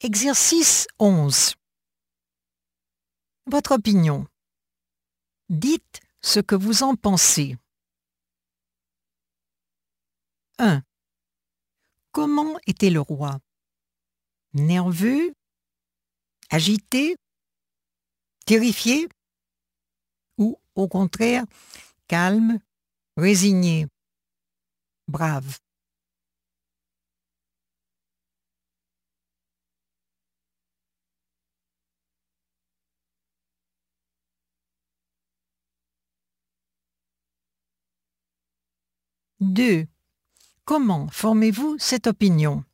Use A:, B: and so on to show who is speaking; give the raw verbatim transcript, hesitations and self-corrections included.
A: Exercice onze. Votre opinion. Dites ce que vous en pensez. un. Comment était le roi? Nerveux? Agité? Terrifié? Ou, au contraire, calme, résigné, brave? deux. Comment formez-vous cette opinion?